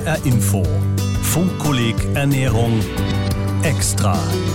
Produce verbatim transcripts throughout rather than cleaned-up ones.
H R Info. Funkkolleg Ernährung extra.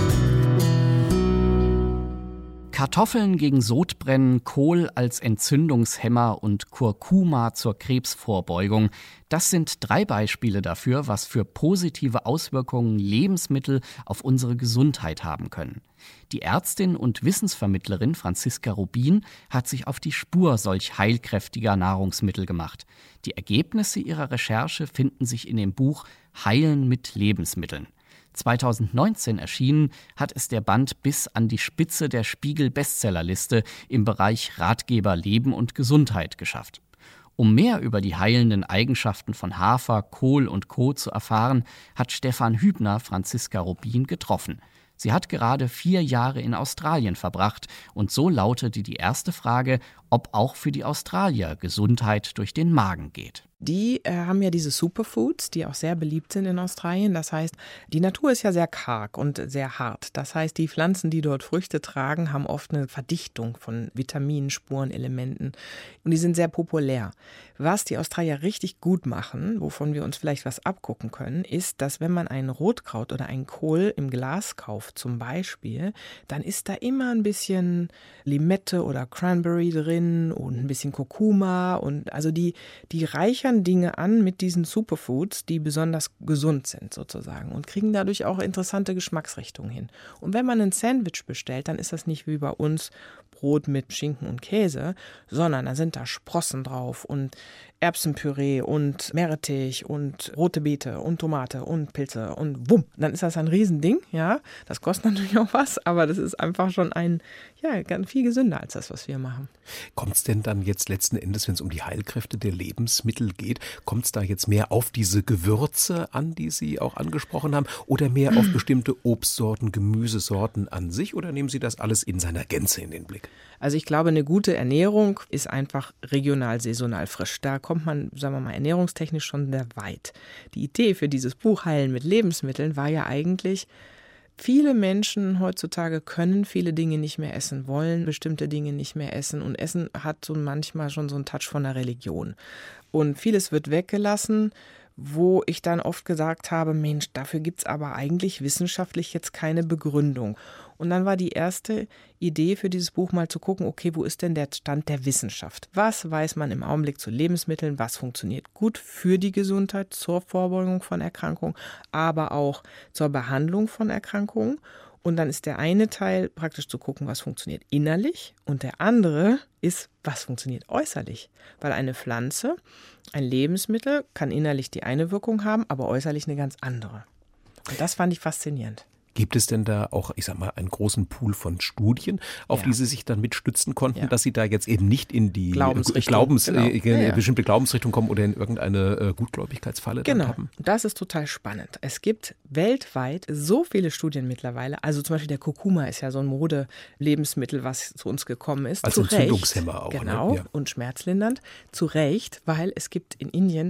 Kartoffeln gegen Sodbrennen, Kohl als Entzündungshemmer und Kurkuma zur Krebsvorbeugung. Das sind drei Beispiele dafür, was für positive Auswirkungen Lebensmittel auf unsere Gesundheit haben können. Die Ärztin und Wissensvermittlerin Franziska Rubin hat sich auf die Spur solch heilkräftiger Nahrungsmittel gemacht. Die Ergebnisse ihrer Recherche finden sich in dem Buch Heilen mit Lebensmitteln. zweitausendneunzehn erschienen, hat es der Band bis an die Spitze der Spiegel-Bestsellerliste im Bereich Ratgeber Leben und Gesundheit geschafft. Um mehr über die heilenden Eigenschaften von Hafer, Kohl und Co. zu erfahren, hat Stefan Hübner Franziska Rubin getroffen. Sie hat gerade vier Jahre in Australien verbracht und so lautete die erste Frage, ob auch für die Australier Gesundheit durch den Magen geht. Die äh, haben ja diese Superfoods, die auch sehr beliebt sind in Australien. Das heißt, die Natur ist ja sehr karg und sehr hart. Das heißt, die Pflanzen, die dort Früchte tragen, haben oft eine Verdichtung von Vitaminen, Spurenelementen und die sind sehr populär. Was die Australier richtig gut machen, wovon wir uns vielleicht was abgucken können, ist, dass wenn man ein Rotkraut oder einen Kohl im Glas kauft zum Beispiel, dann ist da immer ein bisschen Limette oder Cranberry drin und ein bisschen Kurkuma und also die, die reichern Dinge an mit diesen Superfoods, die besonders gesund sind sozusagen und kriegen dadurch auch interessante Geschmacksrichtungen hin. Und wenn man ein Sandwich bestellt, dann ist das nicht wie bei uns Brot mit Schinken und Käse, sondern da sind da Sprossen drauf und Erbsenpüree und Meerrettich und rote Beete und Tomate und Pilze und wumm, dann ist das ein Riesending, ja. Das kostet natürlich auch was, aber das ist einfach schon ein, ja, ganz viel gesünder als das, was wir machen. Kommt es denn dann jetzt letzten Endes, wenn es um die Heilkräfte der Lebensmittel geht, kommt es da jetzt mehr auf diese Gewürze an, die Sie auch angesprochen haben, oder mehr auf bestimmte Obstsorten, Gemüsesorten an sich, oder nehmen Sie das alles in seiner Gänze in den Blick? Also ich glaube, eine gute Ernährung ist einfach regional, saisonal frisch. Da kommt man, sagen wir mal, ernährungstechnisch schon sehr weit. Die Idee für dieses Buch Heilen mit Lebensmitteln war ja eigentlich, viele Menschen heutzutage können viele Dinge nicht mehr essen, wollen bestimmte Dinge nicht mehr essen und Essen hat so manchmal schon so einen Touch von der Religion. Und vieles wird weggelassen, wo ich dann oft gesagt habe, Mensch, dafür gibt es aber eigentlich wissenschaftlich jetzt keine Begründung. Und dann war die erste Idee für dieses Buch mal zu gucken, okay, wo ist denn der Stand der Wissenschaft? Was weiß man im Augenblick zu Lebensmitteln? Was funktioniert gut für die Gesundheit, zur Vorbeugung von Erkrankungen, aber auch zur Behandlung von Erkrankungen? Und dann ist der eine Teil praktisch zu gucken, was funktioniert innerlich und der andere ist, was funktioniert äußerlich. Weil eine Pflanze, ein Lebensmittel kann innerlich die eine Wirkung haben, aber äußerlich eine ganz andere. Und das fand ich faszinierend. Gibt es denn da auch, ich sag mal, einen großen Pool von Studien, auf ja. die Sie sich dann mitstützen konnten, ja. dass Sie da jetzt eben nicht in die Glaubensrichtung, Glaubens, genau. äh, ja, ja. bestimmte Glaubensrichtung kommen oder in irgendeine äh, Gutgläubigkeitsfalle genau. dann haben? Das ist total spannend. Es gibt weltweit so viele Studien mittlerweile. Also zum Beispiel der Kurkuma ist ja so ein Mode-Lebensmittel, was zu uns gekommen ist. Als zu Entzündungshemmer Recht, auch. Genau, ne? ja. und schmerzlindernd. Zu Recht, weil es gibt in Indien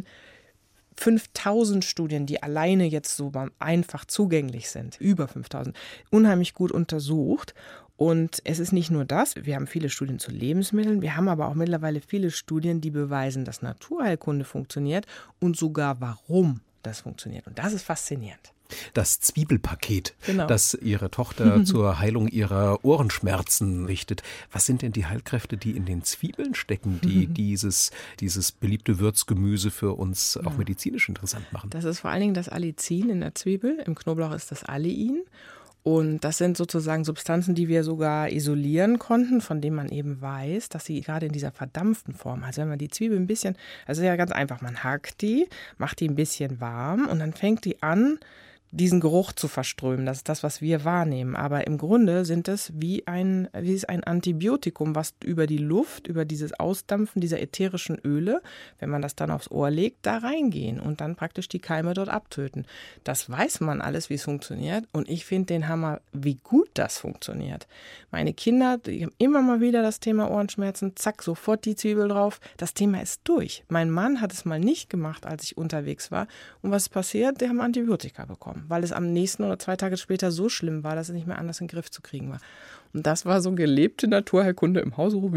fünftausend Studien, die alleine jetzt so einfach zugänglich sind, über fünftausend, unheimlich gut untersucht. Und es ist nicht nur das, wir haben viele Studien zu Lebensmitteln, wir haben aber auch mittlerweile viele Studien, die beweisen, dass Naturheilkunde funktioniert und sogar warum das funktioniert. Und das ist faszinierend. Das Zwiebelpaket, genau. das Ihre Tochter zur Heilung ihrer Ohrenschmerzen richtet. Was sind denn die Heilkräfte, die in den Zwiebeln stecken, die dieses, dieses beliebte Würzgemüse für uns auch medizinisch interessant machen? Das ist vor allen Dingen das Allicin in der Zwiebel. Im Knoblauch ist das Allein. Und das sind sozusagen Substanzen, die wir sogar isolieren konnten, von denen man eben weiß, dass sie gerade in dieser verdampften Form, also wenn man die Zwiebel ein bisschen, also ja ganz einfach, man hackt die, macht die ein bisschen warm und dann fängt die an, diesen Geruch zu verströmen. Das ist das, was wir wahrnehmen. Aber im Grunde sind es wie ein, wie ist ein Antibiotikum, was über die Luft, über dieses Ausdampfen dieser ätherischen Öle, wenn man das dann aufs Ohr legt, da reingehen und dann praktisch die Keime dort abtöten. Das weiß man alles, wie es funktioniert. Und ich finde den Hammer, wie gut das funktioniert. Meine Kinder, die haben immer mal wieder das Thema Ohrenschmerzen, zack, sofort die Zwiebel drauf. Das Thema ist durch. Mein Mann hat es mal nicht gemacht, als ich unterwegs war. Und was ist passiert? Die haben Antibiotika bekommen, weil es am nächsten oder zwei Tage später so schlimm war, dass es nicht mehr anders in den Griff zu kriegen war. Und das war so gelebte Naturheilkunde im Hause Rubin.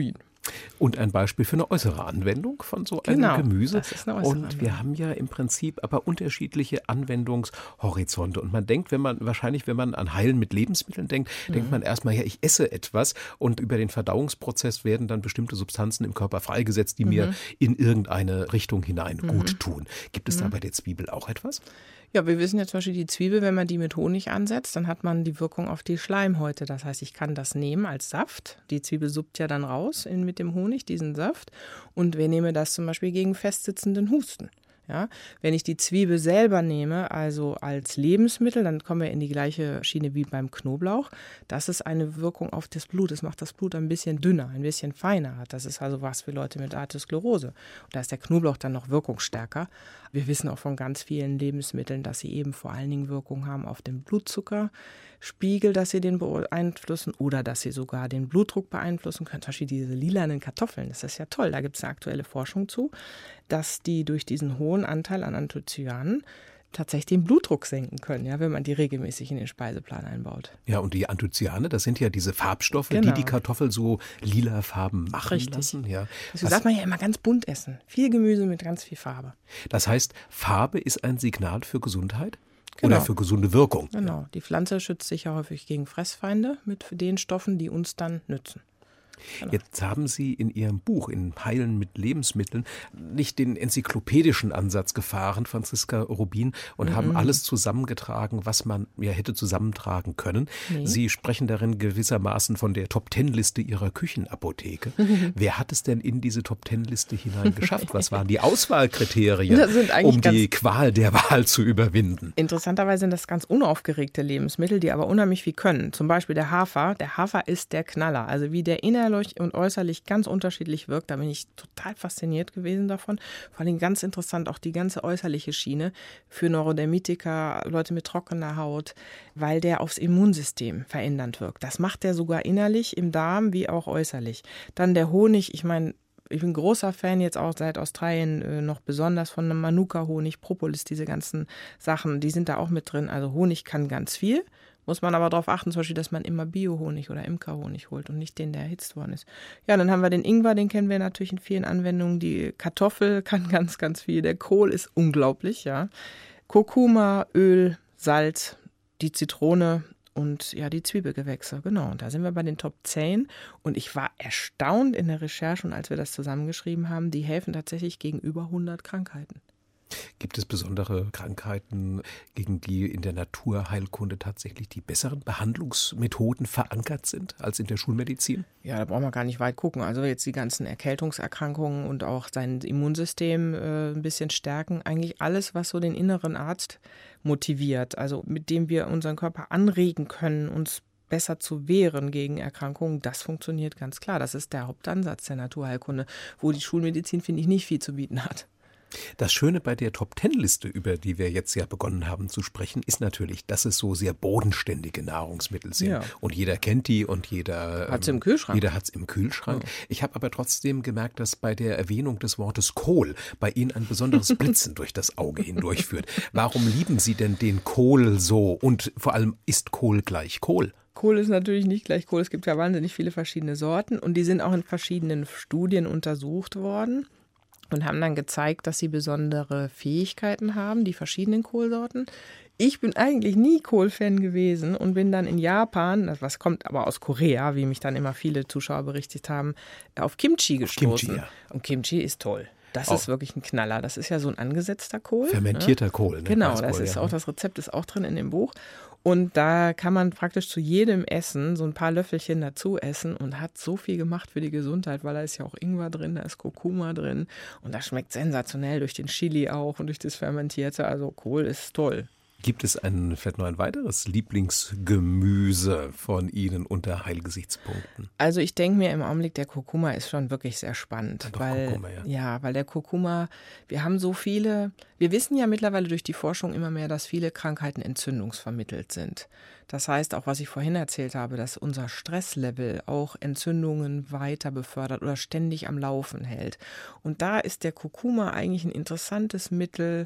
Und ein Beispiel für eine äußere Anwendung von so einem Genau, Gemüse. das ist eine äußere Und wir Anwendung. haben ja im Prinzip aber unterschiedliche Anwendungshorizonte. Und man denkt, wenn man wahrscheinlich, wenn man an Heilen mit Lebensmitteln denkt, mhm. denkt man erstmal, ja, ich esse etwas und über den Verdauungsprozess werden dann bestimmte Substanzen im Körper freigesetzt, die mhm. mir in irgendeine Richtung hinein mhm. gut tun. Gibt es mhm. da bei der Zwiebel auch etwas? Ja, wir wissen ja zum Beispiel die Zwiebel, wenn man die mit Honig ansetzt, dann hat man die Wirkung auf die Schleimhäute. Das heißt, ich kann das nehmen als Saft. Die Zwiebel suppt ja dann raus in, mit dem Honig, diesen Saft. Und wir nehmen das zum Beispiel gegen festsitzenden Husten. Ja, wenn ich die Zwiebel selber nehme, also als Lebensmittel, dann kommen wir in die gleiche Schiene wie beim Knoblauch. Das ist eine Wirkung auf das Blut. Das macht das Blut ein bisschen dünner, ein bisschen feiner. Das ist also was für Leute mit Arteriosklerose. Und da ist der Knoblauch dann noch wirkungsstärker. Wir wissen auch von ganz vielen Lebensmitteln, dass sie eben vor allen Dingen Wirkung haben auf den Blutzuckerspiegel, dass sie den beeinflussen oder dass sie sogar den Blutdruck beeinflussen können. Zum Beispiel diese lilanen Kartoffeln, das ist ja toll. Da gibt es eine aktuelle Forschung zu, dass die durch diesen hohen Anteil an Anthocyanen tatsächlich den Blutdruck senken können, ja, wenn man die regelmäßig in den Speiseplan einbaut. Ja, und die Anthocyane, das sind ja diese Farbstoffe, genau. die die Kartoffel so lila Farben machen Richtig. lassen. Ja. Also sagt man ja immer ganz bunt essen. Viel Gemüse mit ganz viel Farbe. Das heißt, Farbe ist ein Signal für Gesundheit? Genau. Oder für gesunde Wirkung? Genau. Die Pflanze schützt sich ja häufig gegen Fressfeinde mit den Stoffen, die uns dann nützen. Genau. Jetzt haben Sie in Ihrem Buch, in Heilen mit Lebensmitteln, nicht den enzyklopädischen Ansatz gefahren, Franziska Rubin, und mhm. haben alles zusammengetragen, was man ja hätte zusammentragen können. Nee. Sie sprechen darin gewissermaßen von der Top-Ten-Liste Ihrer Küchenapotheke. Mhm. Wer hat es denn in diese Top-Ten-Liste hinein geschafft? Was waren die Auswahlkriterien, um die Qual der Wahl zu überwinden? Interessanterweise sind das ganz unaufgeregte Lebensmittel, die aber unheimlich viel können. Zum Beispiel der Hafer. Der Hafer ist der Knaller. Also wie der innerlich und äußerlich ganz unterschiedlich wirkt. Da bin ich total fasziniert gewesen davon. Vor allem ganz interessant auch die ganze äußerliche Schiene für Neurodermitiker, Leute mit trockener Haut, weil der aufs Immunsystem verändernd wirkt. Das macht der sogar innerlich im Darm wie auch äußerlich. Dann der Honig, ich meine, ich bin großer Fan jetzt auch seit Australien äh, noch besonders von einem Manuka-Honig, Propolis, diese ganzen Sachen, die sind da auch mit drin. Also Honig kann ganz viel. Muss man aber darauf achten, zum Beispiel, dass man immer Bio-Honig oder Imkerhonig holt und nicht den, der erhitzt worden ist. Ja, dann haben wir den Ingwer, den kennen wir natürlich in vielen Anwendungen. Die Kartoffel kann ganz, ganz viel. Der Kohl ist unglaublich, ja. Kurkuma, Öl, Salz, die Zitrone und ja, die Zwiebelgewächse. Genau, und da sind wir bei den Top zehn. Und ich war erstaunt in der Recherche und als wir das zusammengeschrieben haben, die helfen tatsächlich gegen über hundert Krankheiten. Gibt es besondere Krankheiten, gegen die in der Naturheilkunde tatsächlich die besseren Behandlungsmethoden verankert sind als in der Schulmedizin? Ja, da brauchen wir gar nicht weit gucken. Also jetzt die ganzen Erkältungserkrankungen und auch sein Immunsystem äh, ein bisschen stärken. Eigentlich alles, was so den inneren Arzt motiviert, also mit dem wir unseren Körper anregen können, uns besser zu wehren gegen Erkrankungen, das funktioniert ganz klar. Das ist der Hauptansatz der Naturheilkunde, wo die Schulmedizin, finde ich, nicht viel zu bieten hat. Das Schöne bei der Top-Ten-Liste, über die wir jetzt ja begonnen haben zu sprechen, ist natürlich, dass es so sehr bodenständige Nahrungsmittel sind. Ja. Und jeder kennt die und jeder hat es im Kühlschrank. Jeder hat es im Kühlschrank. Ja. Ich habe aber trotzdem gemerkt, dass bei der Erwähnung des Wortes Kohl bei Ihnen ein besonderes Blitzen durch das Auge hindurchführt. Warum lieben Sie denn den Kohl so? Und vor allem, ist Kohl gleich Kohl? Kohl ist natürlich nicht gleich Kohl. Es gibt ja wahnsinnig viele verschiedene Sorten und die sind auch in verschiedenen Studien untersucht worden. Und haben dann gezeigt, dass sie besondere Fähigkeiten haben, die verschiedenen Kohlsorten. Ich bin eigentlich nie Kohl-Fan gewesen und bin dann in Japan, was kommt aber aus Korea, wie mich dann immer viele Zuschauer berichtet haben, auf Kimchi gestoßen. Kimchi, ja. Und Kimchi ist toll. Das auch. Ist wirklich ein Knaller. Das ist ja so ein angesetzter Kohl. Fermentierter ne? Kohl. Ne? Genau, das Kohl, ist ja. auch, das Rezept ist auch drin in dem Buch. Und da kann man praktisch zu jedem Essen so ein paar Löffelchen dazu essen und hat so viel gemacht für die Gesundheit, weil da ist ja auch Ingwer drin, da ist Kurkuma drin und das schmeckt sensationell durch den Chili auch und durch das Fermentierte. Also Kohl ist toll. Gibt es ein, vielleicht noch ein weiteres Lieblingsgemüse von Ihnen unter Heilgesichtspunkten? Also ich denke mir im Augenblick, der Kurkuma ist schon wirklich sehr spannend. Doch, weil, Kurkuma, ja. ja, weil der Kurkuma, wir haben so viele, wir wissen ja mittlerweile durch die Forschung immer mehr, dass viele Krankheiten entzündungsvermittelt sind. Das heißt, auch was ich vorhin erzählt habe, dass unser Stresslevel auch Entzündungen weiter befördert oder ständig am Laufen hält. Und da ist der Kurkuma eigentlich ein interessantes Mittel,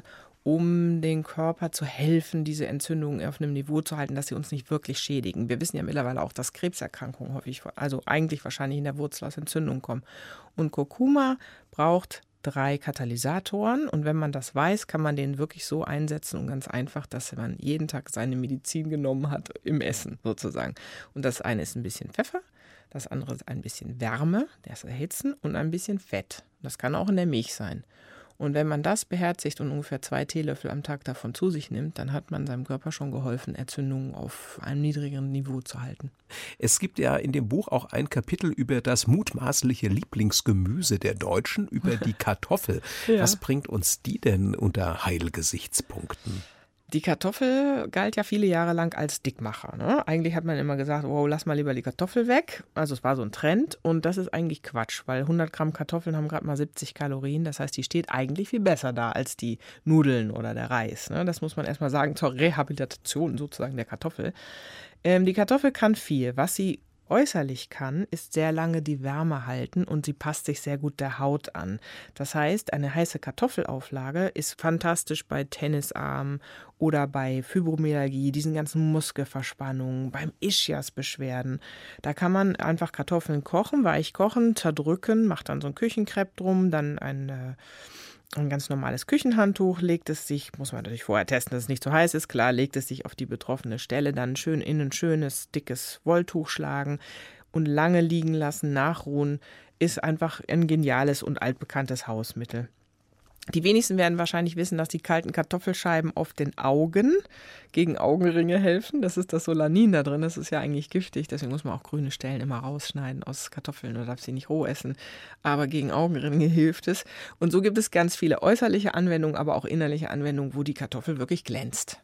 um den Körper zu helfen, diese Entzündungen auf einem Niveau zu halten, dass sie uns nicht wirklich schädigen. Wir wissen ja mittlerweile auch, dass Krebserkrankungen häufig, also eigentlich wahrscheinlich in der Wurzel aus Entzündungen kommen. Und Kurkuma braucht drei Katalysatoren und wenn man das weiß, kann man den wirklich so einsetzen und ganz einfach, dass man jeden Tag seine Medizin genommen hat im Essen sozusagen. Und das eine ist ein bisschen Pfeffer, das andere ist ein bisschen Wärme, das Erhitzen und ein bisschen Fett. Das kann auch in der Milch sein. Und wenn man das beherzigt und ungefähr zwei Teelöffel am Tag davon zu sich nimmt, dann hat man seinem Körper schon geholfen, Entzündungen auf einem niedrigeren Niveau zu halten. Es gibt ja in dem Buch auch ein Kapitel über das mutmaßliche Lieblingsgemüse der Deutschen, über die Kartoffel. Ja. Was bringt uns die denn unter Heilgesichtspunkten? Die Kartoffel galt ja viele Jahre lang als Dickmacher. Ne? Eigentlich hat man immer gesagt, wow, lass mal lieber die Kartoffel weg. Also es war so ein Trend und das ist eigentlich Quatsch, weil hundert Gramm Kartoffeln haben gerade mal siebzig Kalorien. Das heißt, die steht eigentlich viel besser da als die Nudeln oder der Reis. Ne? Das muss man erstmal sagen zur Rehabilitation sozusagen der Kartoffel. Ähm, die Kartoffel kann viel. Was sie äußerlich kann, ist sehr lange die Wärme halten und sie passt sich sehr gut der Haut an. Das heißt, eine heiße Kartoffelauflage ist fantastisch bei Tennisarmen oder bei Fibromyalgie, diesen ganzen Muskelverspannungen, beim Ischias-Beschwerden. Da kann man einfach Kartoffeln kochen, weich kochen, zerdrücken, macht dann so ein Küchenkrepp drum, dann ein äh, Ein ganz normales Küchenhandtuch, legt es sich, muss man natürlich vorher testen, dass es nicht zu heiß ist, klar, legt es sich auf die betroffene Stelle, dann schön in ein schönes, dickes Wolltuch schlagen und lange liegen lassen, nachruhen, ist einfach ein geniales und altbekanntes Hausmittel. Die wenigsten werden wahrscheinlich wissen, dass die kalten Kartoffelscheiben auf den Augen gegen Augenringe helfen. Das ist das Solanin da drin, das ist ja eigentlich giftig, deswegen muss man auch grüne Stellen immer rausschneiden aus Kartoffeln oder darf sie nicht roh essen. Aber gegen Augenringe hilft es. Und so gibt es ganz viele äußerliche Anwendungen, aber auch innerliche Anwendungen, wo die Kartoffel wirklich glänzt.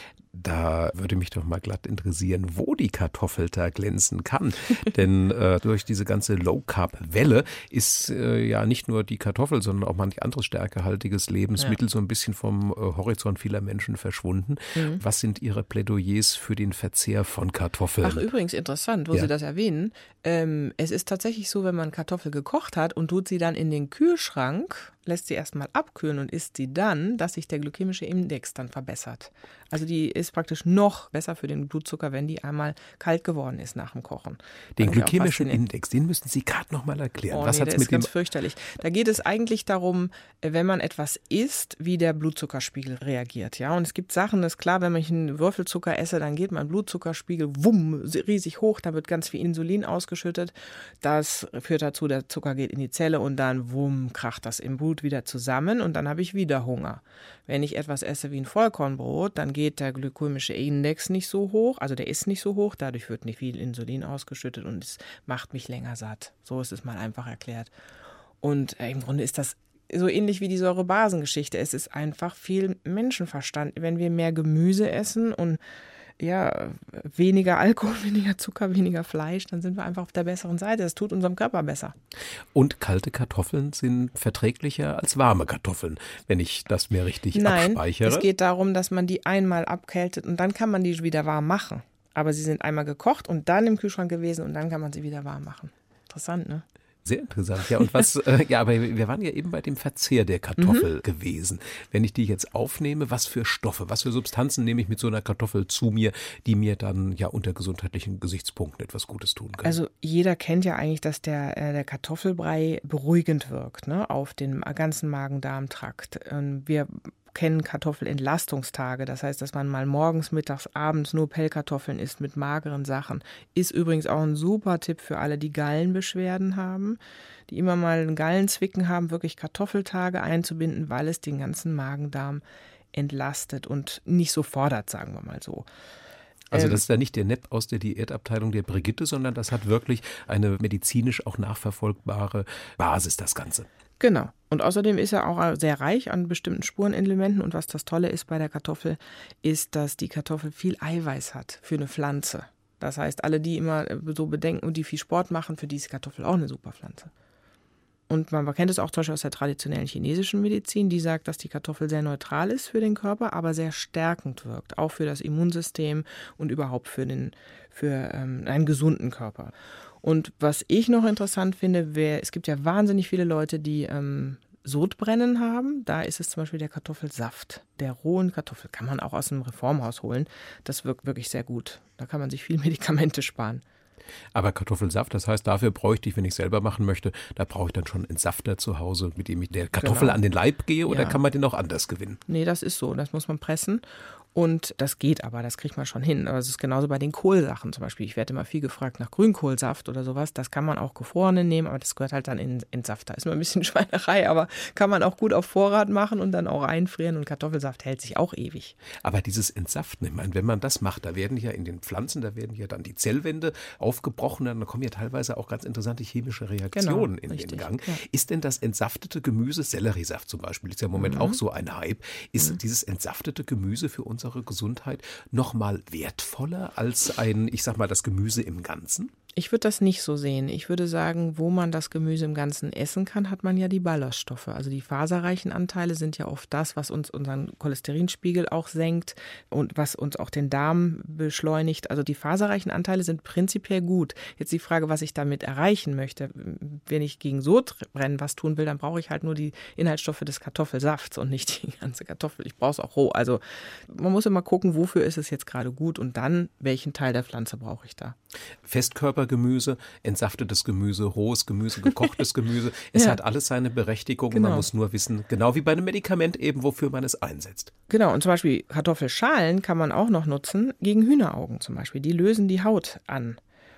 Da würde mich doch mal glatt interessieren, wo die Kartoffel da glänzen kann. Denn äh, durch diese ganze Low-Carb-Welle ist äh, ja nicht nur die Kartoffel, sondern auch manch anderes stärkehaltiges Lebensmittel ja. so ein bisschen vom äh, Horizont vieler Menschen verschwunden. Mhm. Was sind Ihre Plädoyers für den Verzehr von Kartoffeln? Ach, übrigens interessant, wo ja. Sie das erwähnen. Ähm, es ist tatsächlich so, wenn man Kartoffel gekocht hat und tut sie dann in den Kühlschrank, lässt sie erstmal abkühlen und isst sie dann, dass sich der glykämische Index dann verbessert. Also die ist praktisch noch besser für den Blutzucker, wenn die einmal kalt geworden ist nach dem Kochen. Den glykämischen Index, den müssen Sie gerade noch mal erklären. Oh, Was nee, hat's der mit ist ganz fürchterlich. Da geht es eigentlich darum, wenn man etwas isst, wie der Blutzuckerspiegel reagiert. Ja, und es gibt Sachen, das ist klar, wenn ich einen Würfelzucker esse, dann geht mein Blutzuckerspiegel wumm, riesig hoch, da wird ganz viel Insulin ausgeschüttet. Das führt dazu, der Zucker geht in die Zelle und dann wumm, kracht das im Blut wieder zusammen und dann habe ich wieder Hunger. Wenn ich etwas esse wie ein Vollkornbrot, dann geht der glykämische Index nicht so hoch, also der ist nicht so hoch, dadurch wird nicht viel Insulin ausgeschüttet und es macht mich länger satt. So ist es mal einfach erklärt. Und äh, im Grunde ist das so ähnlich wie die Säurebasengeschichte. Es ist einfach viel Menschenverstand. Wenn wir mehr Gemüse essen und ja, weniger Alkohol, weniger Zucker, weniger Fleisch, dann sind wir einfach auf der besseren Seite. Das tut unserem Körper besser. Und kalte Kartoffeln sind verträglicher als warme Kartoffeln, wenn ich das mir richtig Nein, abspeichere. Es geht darum, dass man die einmal abkältet und dann kann man die wieder warm machen. Aber sie sind einmal gekocht und dann im Kühlschrank gewesen und dann kann man sie wieder warm machen. Interessant, ne? Sehr interessant, ja. Und was, äh, ja, aber wir waren ja eben bei dem Verzehr der Kartoffel mhm. gewesen. Wenn ich die jetzt aufnehme, was für Stoffe, was für Substanzen nehme ich mit so einer Kartoffel zu mir, die mir dann ja unter gesundheitlichen Gesichtspunkten etwas Gutes tun können? Also jeder kennt ja eigentlich, dass der, äh, der Kartoffelbrei beruhigend wirkt, ne, auf den ganzen Magen-Darm-Trakt. Ähm, wir kennen Kartoffelentlastungstage. Das heißt, dass man mal morgens, mittags, abends nur Pellkartoffeln isst mit mageren Sachen. Ist übrigens auch ein super Tipp für alle, die Gallenbeschwerden haben, die immer mal einen Gallenzwicken haben, wirklich Kartoffeltage einzubinden, weil es den ganzen Magen-Darm entlastet und nicht so fordert, sagen wir mal so. Also das ist ja nicht der Nepp aus der Diätabteilung der Brigitte, sondern das hat wirklich eine medizinisch auch nachverfolgbare Basis, das Ganze. Genau. Und außerdem ist er auch sehr reich an bestimmten Spurenelementen. Und was das Tolle ist bei der Kartoffel, ist, dass die Kartoffel viel Eiweiß hat für eine Pflanze. Das heißt, alle, die immer so bedenken und die viel Sport machen, für die ist die Kartoffel auch eine super Pflanze. Und man kennt es auch zum Beispiel aus der traditionellen chinesischen Medizin, die sagt, dass die Kartoffel sehr neutral ist für den Körper, aber sehr stärkend wirkt, auch für das Immunsystem und überhaupt für, den, für ähm, einen gesunden Körper. Und was ich noch interessant finde, wär, es gibt ja wahnsinnig viele Leute, die ähm, Sodbrennen haben, da ist es zum Beispiel der Kartoffelsaft. Der rohen Kartoffel kann man auch aus dem Reformhaus holen. Das wirkt wirklich sehr gut. Da kann man sich viel Medikamente sparen. Aber Kartoffelsaft, das heißt, dafür bräuchte ich, wenn ich selber machen möchte, da brauche ich dann schon einen Safter zu Hause, mit dem ich der Kartoffel genau. an den Leib gehe, oder ja. kann man den auch anders gewinnen? Nee, das ist so. Das muss man pressen. Und das geht aber, das kriegt man schon hin. Aber es ist genauso bei den Kohlsachen zum Beispiel. Ich werde immer viel gefragt nach Grünkohlsaft oder sowas. Das kann man auch gefrorenen nehmen, aber das gehört halt dann in, in Saft. Da ist nur ein bisschen Schweinerei, aber kann man auch gut auf Vorrat machen und dann auch einfrieren. Und Kartoffelsaft hält sich auch ewig. Aber dieses Entsaften, ich meine, wenn man das macht, da werden ja in den Pflanzen, da werden ja dann die Zellwände aufgebrochen, dann kommen ja teilweise auch ganz interessante chemische Reaktionen genau, in den Gang. Ja. Ist denn das entsaftete Gemüse, Selleriesaft zum Beispiel, ist ja im Moment mhm. auch so ein Hype, ist mhm. dieses entsaftete Gemüse für uns Gesundheit noch mal wertvoller als ein, ich sag mal, das Gemüse im Ganzen? Ich würde das nicht so sehen. Ich würde sagen, wo man das Gemüse im Ganzen essen kann, hat man ja die Ballaststoffe. Also die faserreichen Anteile sind ja oft das, was uns unseren Cholesterinspiegel auch senkt und was uns auch den Darm beschleunigt. Also die faserreichen Anteile sind prinzipiell gut. Jetzt die Frage, was ich damit erreichen möchte. Wenn ich gegen Sodbrennen was tun will, dann brauche ich halt nur die Inhaltsstoffe des Kartoffelsafts und nicht die ganze Kartoffel. Ich brauche es auch roh. Also man muss immer gucken, wofür ist es jetzt gerade gut und dann, welchen Teil der Pflanze brauche ich da. Festkörpergemüse, entsaftetes Gemüse, rohes Gemüse, gekochtes Gemüse. Es ja. hat alles seine Berechtigung. Genau. Man muss nur wissen, genau wie bei einem Medikament eben, wofür man es einsetzt. Genau, und zum Beispiel Kartoffelschalen kann man auch noch nutzen gegen Hühneraugen zum Beispiel. Die lösen die Haut an.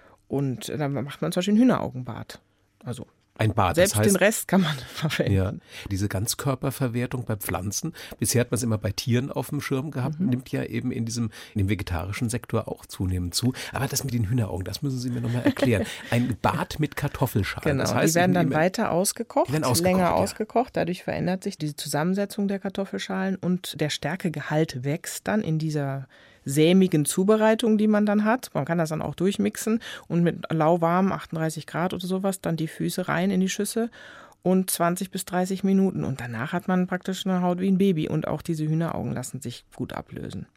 Und dann macht man zum Beispiel ein Hühneraugenbad. Also ein Bad. Selbst das heißt, den Rest kann man verwenden. Ja, diese Ganzkörperverwertung bei Pflanzen, bisher hat man es immer bei Tieren auf dem Schirm gehabt, mhm. nimmt ja eben in diesem in dem vegetarischen Sektor auch zunehmend zu. Aber das mit den Hühneraugen, das müssen Sie mir nochmal erklären. Ein Bad mit Kartoffelschalen. Genau, das heißt, die werden dann weiter ausgekocht, werden ausgekocht, länger ja. ausgekocht. Dadurch verändert sich die Zusammensetzung der Kartoffelschalen und der Stärkegehalt wächst dann in dieser sämigen Zubereitung, die man dann hat. Man kann das dann auch durchmixen und mit lauwarm achtunddreißig Grad oder sowas dann die Füße rein in die Schüssel und zwanzig bis dreißig Minuten. Und danach hat man praktisch eine Haut wie ein Baby und auch diese Hühneraugen lassen sich gut ablösen.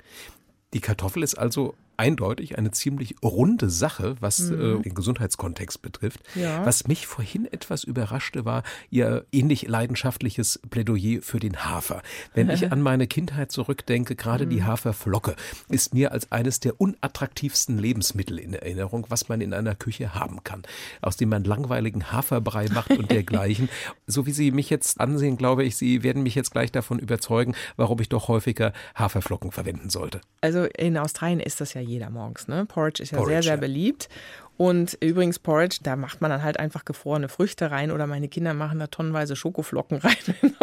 Die Kartoffel ist also eindeutig eine ziemlich runde Sache, was mhm. äh, den Gesundheitskontext betrifft. Ja. Was mich vorhin etwas überraschte, war Ihr ähnlich leidenschaftliches Plädoyer für den Hafer. Wenn ich an meine Kindheit zurückdenke, gerade mhm. die Haferflocke ist mir als eines der unattraktivsten Lebensmittel in Erinnerung, was man in einer Küche haben kann. Aus dem man langweiligen Haferbrei macht und dergleichen. So wie Sie mich jetzt ansehen, glaube ich, Sie werden mich jetzt gleich davon überzeugen, warum ich doch häufiger Haferflocken verwenden sollte. Also in Australien ist das ja jeder morgens, ne? Porridge ist ja Porridge, sehr, sehr ja. beliebt. Und übrigens Porridge, da macht man dann halt einfach gefrorene Früchte rein oder meine Kinder machen da tonnenweise Schokoflocken rein.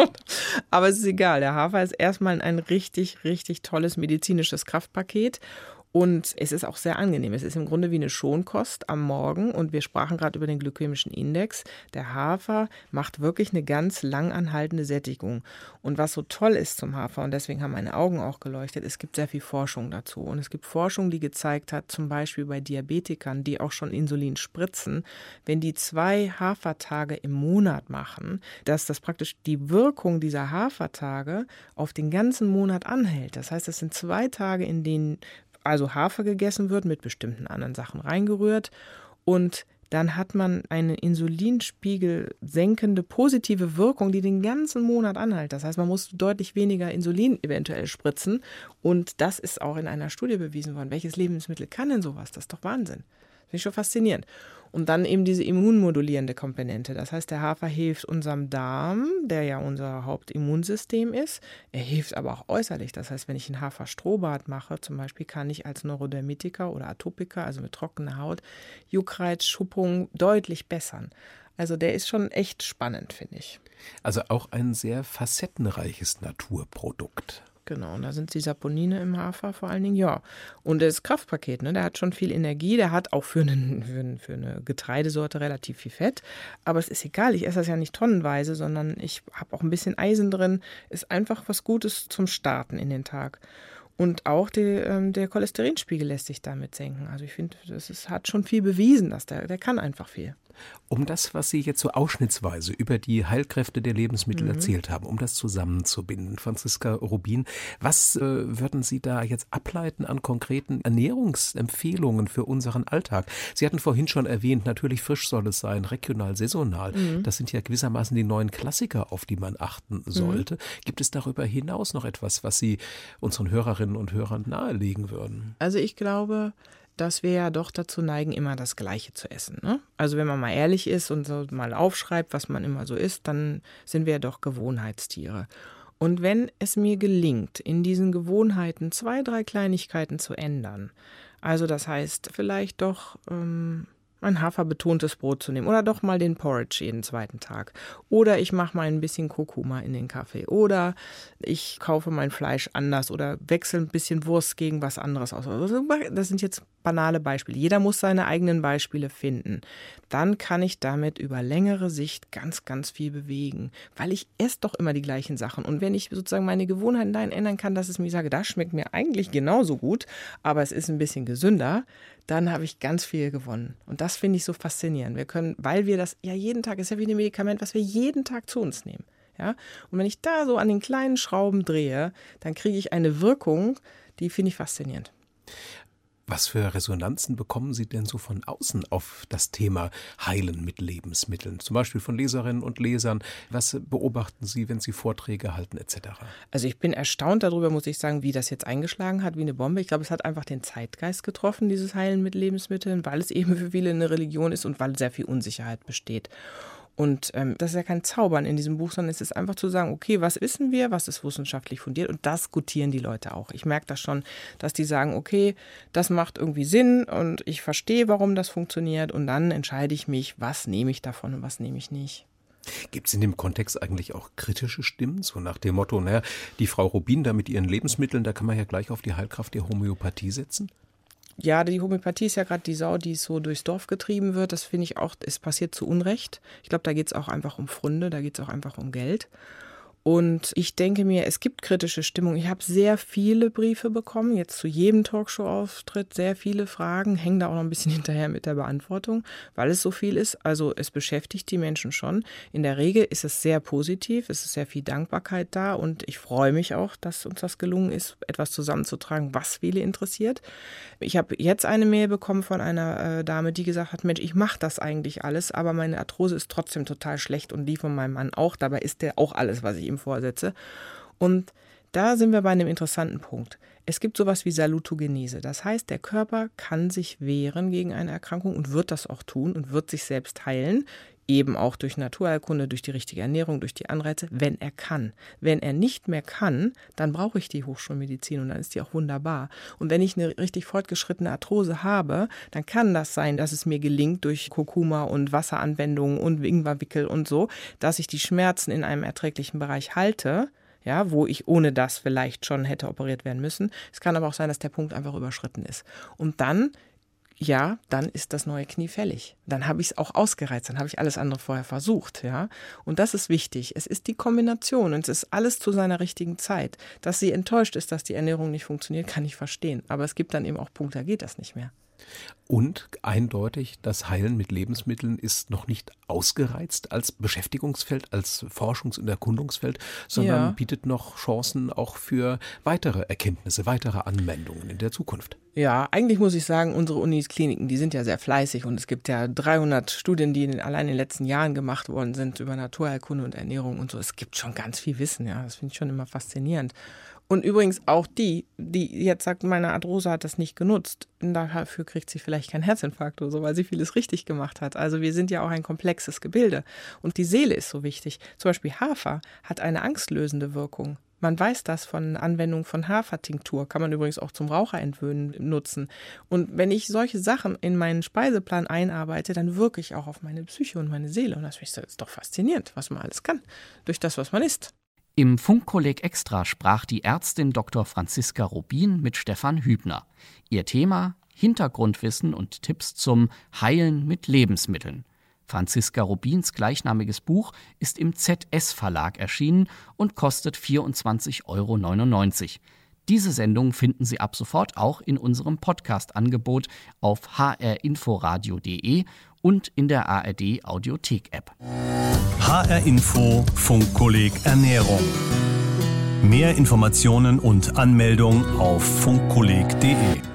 Aber es ist egal, der Hafer ist erstmal ein richtig, richtig tolles medizinisches Kraftpaket. Und es ist auch sehr angenehm. Es ist im Grunde wie eine Schonkost am Morgen. Und wir sprachen gerade über den glykämischen Index. Der Hafer macht wirklich eine ganz lang anhaltende Sättigung. Und was so toll ist zum Hafer, und deswegen haben meine Augen auch geleuchtet, es gibt sehr viel Forschung dazu. Und es gibt Forschung, die gezeigt hat, zum Beispiel bei Diabetikern, die auch schon Insulin spritzen, wenn die zwei Hafertage im Monat machen, dass das praktisch die Wirkung dieser Hafertage auf den ganzen Monat anhält. Das heißt, es sind zwei Tage, in denen also Hafer gegessen wird, mit bestimmten anderen Sachen reingerührt und dann hat man eine Insulinspiegel senkende positive Wirkung, die den ganzen Monat anhält. Das heißt, man muss deutlich weniger Insulin eventuell spritzen und das ist auch in einer Studie bewiesen worden. Welches Lebensmittel kann denn sowas? Das ist doch Wahnsinn. Finde ich schon faszinierend. Und dann eben diese immunmodulierende Komponente. Das heißt, der Hafer hilft unserem Darm, der ja unser Hauptimmunsystem ist. Er hilft aber auch äußerlich. Das heißt, wenn ich ein Haferstrohbad mache, zum Beispiel, kann ich als Neurodermitiker oder Atopiker, also mit trockener Haut, Juckreiz, Schuppung deutlich bessern. Also der ist schon echt spannend, finde ich. Also auch ein sehr facettenreiches Naturprodukt. Genau, und da sind die Saponine im Hafer vor allen Dingen, ja. Und das Kraftpaket, ne, der hat schon viel Energie, der hat auch für, einen, für, einen, für eine Getreidesorte relativ viel Fett. Aber es ist egal, ich esse das ja nicht tonnenweise, sondern ich habe auch ein bisschen Eisen drin. Ist einfach was Gutes zum Starten in den Tag. Und auch die, ähm, der Cholesterinspiegel lässt sich damit senken. Also ich finde, das ist, hat schon viel bewiesen, dass der, der kann einfach viel. Um das, was Sie jetzt so ausschnittsweise über die Heilkräfte der Lebensmittel Mhm. erzählt haben, um das zusammenzubinden, Franziska Rubin, was äh, würden Sie da jetzt ableiten an konkreten Ernährungsempfehlungen für unseren Alltag? Sie hatten vorhin schon erwähnt, natürlich frisch soll es sein, regional, saisonal. Mhm. Das sind ja gewissermaßen die neuen Klassiker, auf die man achten sollte. Mhm. Gibt es darüber hinaus noch etwas, was Sie unseren Hörerinnen und Hörern nahelegen würden? Also ich glaube, dass wir ja doch dazu neigen, immer das Gleiche zu essen. Ne? Also wenn man mal ehrlich ist und so mal aufschreibt, was man immer so isst, dann sind wir ja doch Gewohnheitstiere. Und wenn es mir gelingt, in diesen Gewohnheiten zwei, drei Kleinigkeiten zu ändern, also das heißt vielleicht doch ähm, ein haferbetontes Brot zu nehmen oder doch mal den Porridge jeden zweiten Tag oder ich mache mal ein bisschen Kurkuma in den Kaffee oder ich kaufe mein Fleisch anders oder wechsle ein bisschen Wurst gegen was anderes aus. Das sind jetzt banale Beispiele. Jeder muss seine eigenen Beispiele finden. Dann kann ich damit über längere Sicht ganz, ganz viel bewegen, weil ich esse doch immer die gleichen Sachen. Und wenn ich sozusagen meine Gewohnheiten dahin ändern kann, dass es mir sage, das schmeckt mir eigentlich genauso gut, aber es ist ein bisschen gesünder, dann habe ich ganz viel gewonnen. Und das finde ich so faszinierend. Wir können, weil wir das ja jeden Tag, ist ja wie ein Medikament, was wir jeden Tag zu uns nehmen. Ja? Und wenn ich da so an den kleinen Schrauben drehe, dann kriege ich eine Wirkung, die finde ich faszinierend. Was für Resonanzen bekommen Sie denn so von außen auf das Thema Heilen mit Lebensmitteln? Zum Beispiel von Leserinnen und Lesern. Was beobachten Sie, wenn Sie Vorträge halten et cetera? Also ich bin erstaunt darüber, muss ich sagen, wie das jetzt eingeschlagen hat, wie eine Bombe. Ich glaube, es hat einfach den Zeitgeist getroffen, dieses Heilen mit Lebensmitteln, weil es eben für viele eine Religion ist und weil sehr viel Unsicherheit besteht. Und ähm, das ist ja kein Zaubern in diesem Buch, sondern es ist einfach zu sagen, okay, was wissen wir, was ist wissenschaftlich fundiert und das gutieren die Leute auch. Ich merke das schon, dass die sagen, okay, das macht irgendwie Sinn und ich verstehe, warum das funktioniert und dann entscheide ich mich, was nehme ich davon und was nehme ich nicht. Gibt es in dem Kontext eigentlich auch kritische Stimmen, so nach dem Motto, naja, die Frau Rubin da mit ihren Lebensmitteln, da kann man ja gleich auf die Heilkraft der Homöopathie setzen? Ja, die Homöopathie ist ja gerade die Sau, die so durchs Dorf getrieben wird. Das finde ich auch, es passiert zu Unrecht. Ich glaube, da geht es auch einfach um Pfründe, da geht es auch einfach um Geld. Und ich denke mir, es gibt kritische Stimmung. Ich habe sehr viele Briefe bekommen, jetzt zu jedem Talkshow-Auftritt, sehr viele Fragen, hängen da auch noch ein bisschen hinterher mit der Beantwortung, weil es so viel ist. Also es beschäftigt die Menschen schon. In der Regel ist es sehr positiv, es ist sehr viel Dankbarkeit da und ich freue mich auch, dass uns das gelungen ist, etwas zusammenzutragen, was viele interessiert. Ich habe jetzt eine Mail bekommen von einer äh, Dame, die gesagt hat, Mensch, ich mache das eigentlich alles, aber meine Arthrose ist trotzdem total schlecht und die von meinem Mann auch. Dabei ist der auch alles, was ich ihm vorsetze. Und da sind wir bei einem interessanten Punkt. Es gibt sowas wie Salutogenese. Das heißt, der Körper kann sich wehren gegen eine Erkrankung und wird das auch tun und wird sich selbst heilen. Eben auch durch Naturheilkunde, durch die richtige Ernährung, durch die Anreize, wenn er kann. Wenn er nicht mehr kann, dann brauche ich die Hochschulmedizin und dann ist die auch wunderbar. Und wenn ich eine richtig fortgeschrittene Arthrose habe, dann kann das sein, dass es mir gelingt durch Kurkuma und Wasseranwendungen und Ingwerwickel und so, dass ich die Schmerzen in einem erträglichen Bereich halte, ja, wo ich ohne das vielleicht schon hätte operiert werden müssen. Es kann aber auch sein, dass der Punkt einfach überschritten ist. Und dann ja, dann ist das neue Knie fällig. Dann habe ich es auch ausgereizt, dann habe ich alles andere vorher versucht, ja. Und das ist wichtig. Es ist die Kombination und es ist alles zu seiner richtigen Zeit. Dass sie enttäuscht ist, dass die Ernährung nicht funktioniert, kann ich verstehen. Aber es gibt dann eben auch Punkte, da geht das nicht mehr. Und eindeutig, das Heilen mit Lebensmitteln ist noch nicht ausgereizt als Beschäftigungsfeld, als Forschungs- und Erkundungsfeld, sondern ja. bietet noch Chancen auch für weitere Erkenntnisse, weitere Anwendungen in der Zukunft. Ja, eigentlich muss ich sagen, unsere Uniskliniken, die sind ja sehr fleißig und es gibt ja dreihundert Studien, die in, allein in den letzten Jahren gemacht worden sind über Naturheilkunde und Ernährung und so. Es gibt schon ganz viel Wissen, ja, das finde ich schon immer faszinierend. Und übrigens auch die, die jetzt sagt, meine Arthrose hat das nicht genutzt, dafür kriegt sie vielleicht keinen Herzinfarkt oder so, weil sie vieles richtig gemacht hat. Also wir sind ja auch ein komplexes Gebilde und die Seele ist so wichtig. Zum Beispiel Hafer hat eine angstlösende Wirkung. Man weiß das von Anwendung von Hafertinktur, kann man übrigens auch zum Raucherentwöhnen nutzen. Und wenn ich solche Sachen in meinen Speiseplan einarbeite, dann wirke ich auch auf meine Psyche und meine Seele. Und das ist doch faszinierend, was man alles kann, durch das, was man isst. Im Funkkolleg Extra sprach die Ärztin Doktor Franziska Rubin mit Stefan Hübner. Ihr Thema: Hintergrundwissen und Tipps zum Heilen mit Lebensmitteln. Franziska Rubins gleichnamiges Buch ist im Z S-Verlag erschienen und kostet vierundzwanzig Euro neunundneunzig. Diese Sendung finden Sie ab sofort auch in unserem Podcast-Angebot auf h r inforadio punkt d e und in der A R D Audiothek-App. H R Info Funkkolleg Ernährung. Mehr Informationen und Anmeldung auf funkkolleg punkt de.